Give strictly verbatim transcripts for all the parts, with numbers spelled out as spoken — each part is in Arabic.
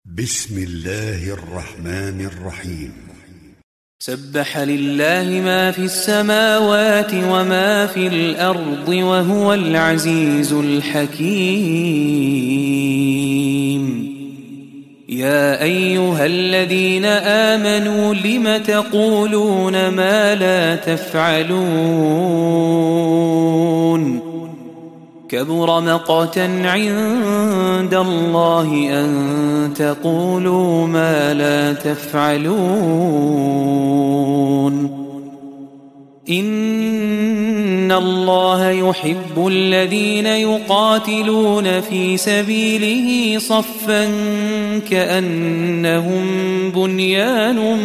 بسم الله الرحمن الرحيم. سبح لله ما في السماوات وما في الأرض وهو العزيز الحكيم. يا أيها الذين آمنوا لم تقولون ما لا تفعلون؟ كبر مقتا عند الله أن تقولوا ما لا تفعلون. إن الله يحب الذين يقاتلون في سبيله صفا كأنهم بنيان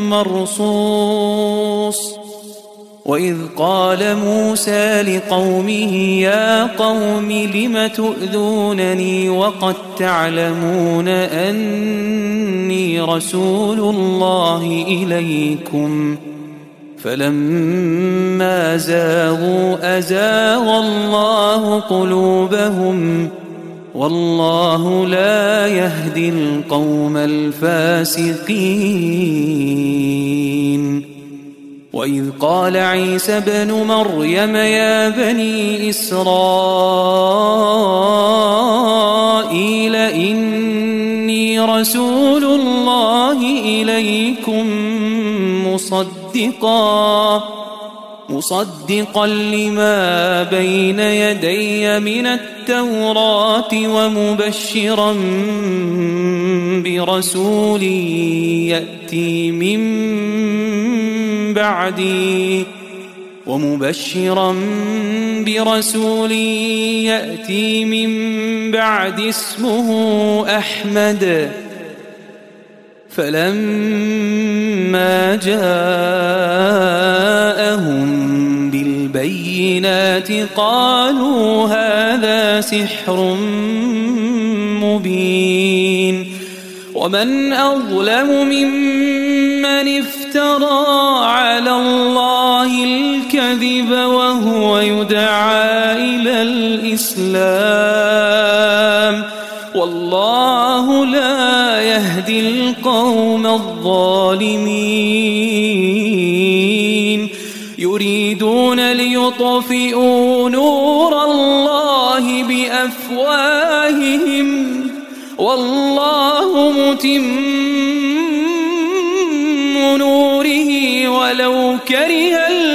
مرصوص. وإذ قال موسى لقومه يا قوم لم تؤذونني وقد تعلمون أني رسول الله إليكم فلما زاغوا أزاغ الله قلوبهم والله لا يهدي القوم الفاسقين. وإذ قال عيسى ابن مريم يا بني إسرائيل إني رسول الله إليكم مصدقا مصدقا لما بين يدي من التوراة ومبشرا برسول يأتي من بعدي ومبشرا برسول يأتي من بعد اسمه أحمد. فلما جاءهم بالبينات قالوا هذا سحر مبين. ومن أظلم ممن افترى على الله الكذب وهو يدعى إلى الإسلام والله لا يهدي القوم الظالمين. يريدون ليطفئوا نور الله بأفواههم والله متم نوره ولو كره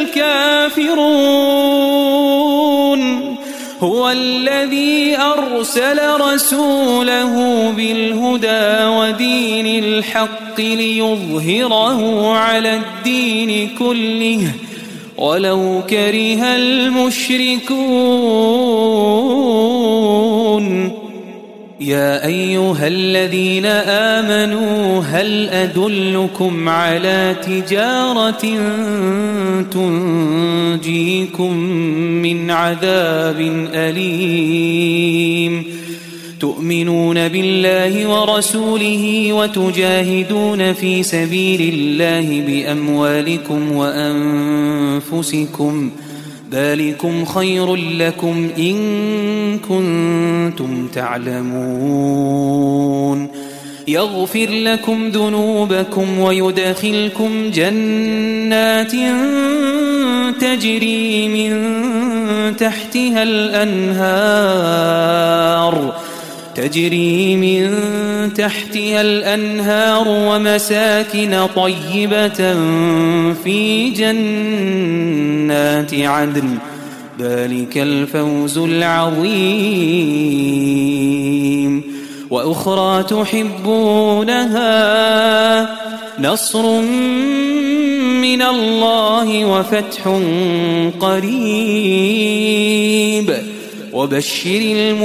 الكافرون. هو الذي أرسل رسوله بالهدى ودين الحق ليظهره على الدين كله ولو كره المشركون. يا أيها الذين آمنوا هل أدلكم على تجارة تنجيكم من عذاب أليم؟ تؤمنون بالله ورسوله وتجاهدون في سبيل الله بأموالكم وأنفسكم ذلكم خير لكم إن كنتم تعلمون. يغفر لكم ذنوبكم ويدخلكم جنات تجري من تحتها الأنهار تجري من تحتها الأنهار ومساكن طيبة في جنات عدن ذلك الفوز العظيم. وأخرى تحبونها نصر من الله وفتح قريب وبشر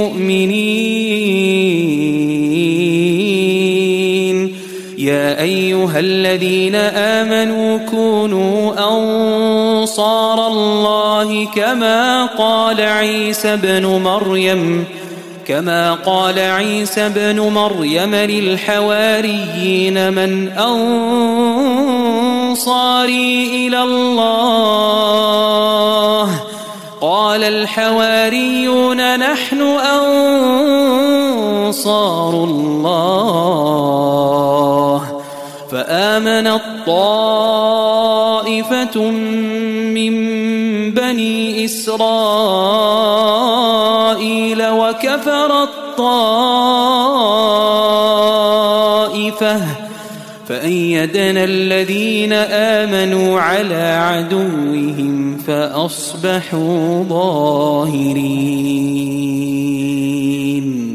المؤمنين. يا أيها الذين آمنوا كونوا أنصار الله كما قال عيسى ابن مريم كما قال عيسى بن مريم للحواريين من أنصاري إلى الله قال الحواريون نحن أنصار الله فآمنت طائفة من بني إسرائيل وكفرت طائفة فأيدنا الذين آمنوا على عدوهم فأصبحوا ظاهرين.